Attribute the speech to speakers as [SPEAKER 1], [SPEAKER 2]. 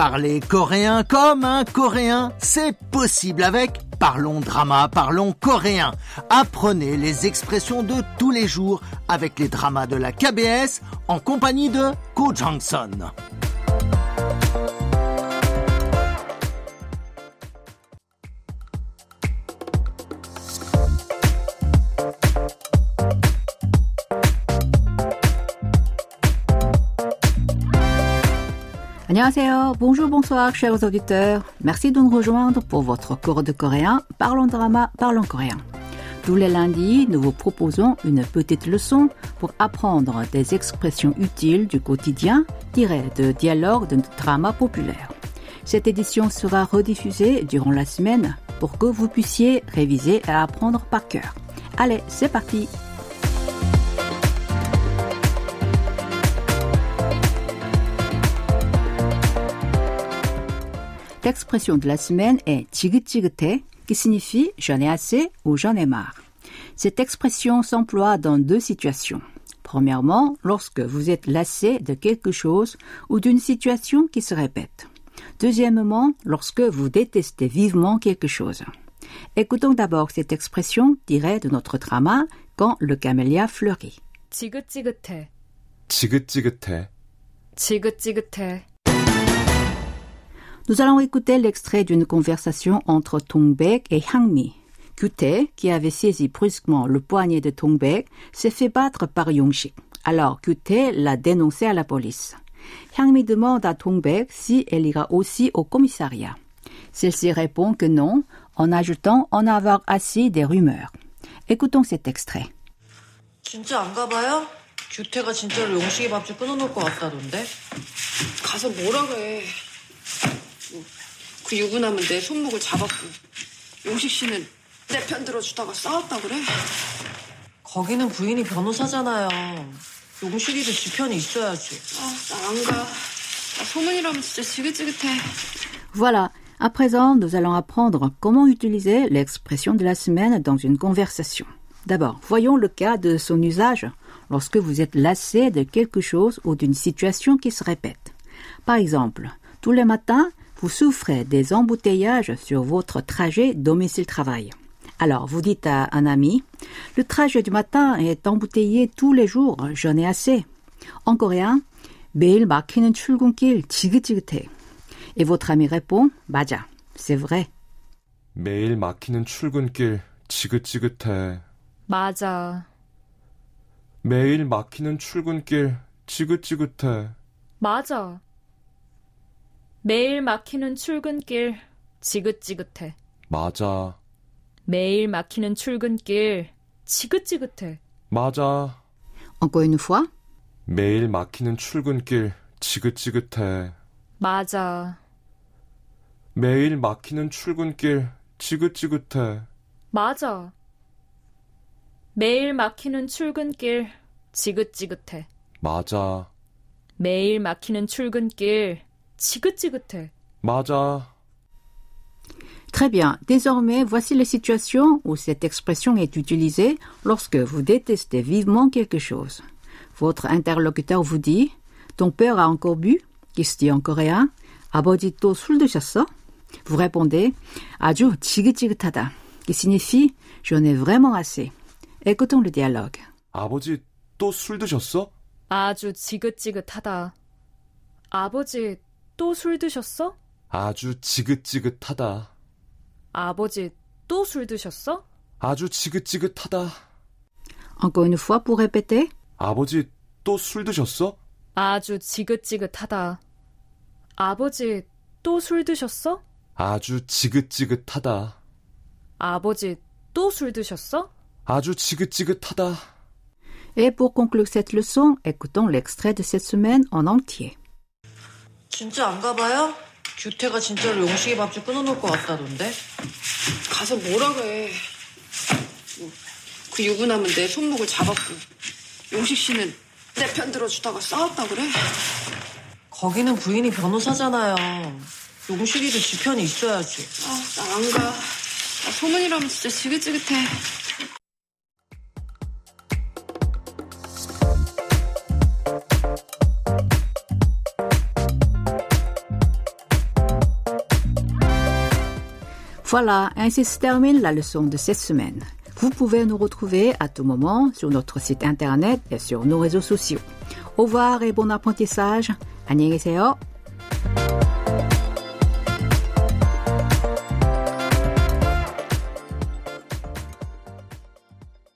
[SPEAKER 1] Parler coréen comme un coréen, c'est possible avec Parlons Drama, Parlons Coréen. Apprenez les expressions de tous les jours avec les dramas de la KBS en compagnie de Ko Jang-son.
[SPEAKER 2] Annyeonghaseyo, bonjour, bonsoir, chers auditeurs. Merci de nous rejoindre pour votre cours de coréen. Parlons drama, parlons coréen. Tous les lundis, nous vous proposons une petite leçon pour apprendre des expressions utiles du quotidien tirées de dialogues de dramas populaires. Cette édition sera rediffusée durant la semaine pour que vous puissiez réviser et apprendre par cœur. Allez, c'est parti! L'expression de la semaine est 지긋지긋해, qui signifie j'en ai assez ou j'en ai marre. Cette expression s'emploie dans deux situations. Premièrement, lorsque vous êtes lassé de quelque chose ou d'une situation qui se répète. Deuxièmement, lorsque vous détestez vivement quelque chose. Écoutons d'abord cette expression tirée de notre drama Quand le camélia fleurit.
[SPEAKER 3] 지긋지긋해.
[SPEAKER 4] 지긋지긋해.
[SPEAKER 3] 지긋지긋해.
[SPEAKER 2] Nous allons écouter l'extrait d'une conversation entre Dong-baek et Hyang-mi. Kyûtae, qui avait saisi brusquement le poignet de Dong-baek, s'est fait battre par Yong-sik. Alors Kyûtae l'a dénoncé à la police. Hyang-mi demande à Dong-baek si elle ira aussi au commissariat. Celle-ci répond que non, en ajoutant en avoir assez des rumeurs. Écoutons cet extrait.
[SPEAKER 5] 진짜 안 가봐요? 규태가 진짜로 용식이 밥줄 끊어놓을 것 같다던데?
[SPEAKER 6] 가서 뭐라 그래. 그 유부남은 내 손목을 잡았고 용식 씨는 내 편 들어주다가 싸웠다 그래?
[SPEAKER 5] 거기는 부인이 변호사잖아요. 용식이도 지 편이 있어야지.
[SPEAKER 6] 나 안 가. 나 소문이라면 진짜 지긋지긋해.
[SPEAKER 2] Voilà, à présent, nous allons apprendre comment utiliser l'expression de la semaine dans une conversation. D'abord, voyons le cas de son usage lorsque vous êtes lassé de quelque chose ou d'une situation qui se répète. Par exemple, tous les matins, vous souffrez des embouteillages sur votre trajet domicile-travail. Alors, vous dites à un ami, « Le trajet du matin est embouteillé tous les jours, j'en ai assez. » En coréen, « 매일 막히는 출근길 지긋지긋해. » Et votre ami répond, « 맞아, c'est vrai. »
[SPEAKER 4] 매일 막히는 출근길 지긋지긋해.
[SPEAKER 3] 맞아.
[SPEAKER 4] 매일 막히는 출근길 지긋지긋해.
[SPEAKER 3] 맞아. 매일 막히는 출근길 지긋지긋해.
[SPEAKER 4] 맞아.
[SPEAKER 3] 매일 막히는 출근길 지긋지긋해.
[SPEAKER 4] 맞아.
[SPEAKER 2] Encore une fois.
[SPEAKER 4] 매일 막히는 출근길 지긋지긋해.
[SPEAKER 3] 맞아.
[SPEAKER 4] 매일 막히는 출근길 지긋지긋해.
[SPEAKER 3] 맞아. 매일 막히는 출근길 지긋지긋해.
[SPEAKER 4] 맞아.
[SPEAKER 3] 매일 막히는 출근길 지긋지긋해.
[SPEAKER 4] 맞아.
[SPEAKER 2] Très bien. Désormais, voici les situations où cette expression est utilisée lorsque vous détestez vivement quelque chose. Votre interlocuteur vous dit « Ton père a encore bu ?» qui se dit en coréen « 아버지 또 술 드셨어 ?» Vous répondez « 아주 지긋지긋하다 » qui signifie « J'en ai vraiment assez ». Écoutons le dialogue.
[SPEAKER 4] 아버지 또 술 드셨어?
[SPEAKER 3] 아주 지긋지긋하다. 아버지 또 술 드셨어?
[SPEAKER 4] 아주 지긋지긋하다.
[SPEAKER 3] 아버지 또 술 드셨어?
[SPEAKER 4] 아주 지긋지긋하다.
[SPEAKER 2] Encore une fois pour répéter.
[SPEAKER 4] 아버지 또 술 드셨어?
[SPEAKER 3] 아주 지긋지긋하다. 아버지 또 술 드셨어?
[SPEAKER 4] 아주 지긋지긋하다.
[SPEAKER 3] 아버지 또 술 드셨어?
[SPEAKER 4] 아주 지긋지긋하다.
[SPEAKER 2] Et pour conclure cette leçon, écoutons l'extrait de cette semaine en entier.
[SPEAKER 5] 진짜 안 가봐요? 규태가 진짜로 용식이 밥줄 끊어놓을 것 같다던데?
[SPEAKER 6] 가서 뭐라 그래. 그 유부남은 내 손목을 잡았고 용식 씨는 내 편 들어주다가 싸웠다 그래?
[SPEAKER 5] 거기는 부인이 변호사잖아요. 용식이도 지 편이 있어야지.
[SPEAKER 6] 나 안 가. 나 소문이라면 진짜 지긋지긋해.
[SPEAKER 2] Voilà, ainsi se termine la leçon de cette semaine. Vous pouvez nous retrouver à tout moment sur notre site internet et sur nos réseaux sociaux. Au revoir et bon apprentissage. 안녕히 계세요.